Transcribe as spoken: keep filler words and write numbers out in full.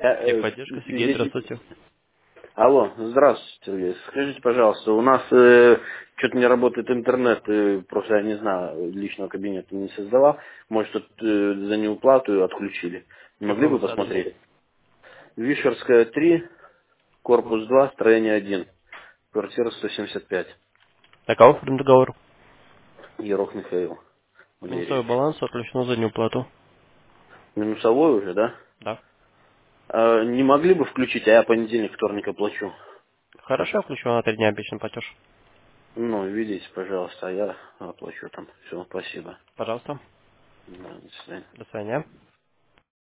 Я, э, Техподдержка, Сергей, извините. здравствуйте. Алло, здравствуйте, Сергей. Скажите, пожалуйста, у нас э, что-то не работает интернет, э, просто я не знаю, личного кабинета не создавал. Может, тут, э, за неуплату отключили. Не могли Какой у бы вас адрес? посмотреть? Вишерская три, корпус два, строение один, квартира сто семьдесят пять. Каков договор? Ерох Михаил Минусовой Валерьевич. баланс отключено за неуплату. Минусовой уже, да? Да. А не могли бы включить, а я понедельник, вторник оплачу. Хорошо, я включу на три дня обычный платеж. Ну, видите, пожалуйста, а я оплачу там. Все, спасибо. Пожалуйста. Да, до свидания. До свидания.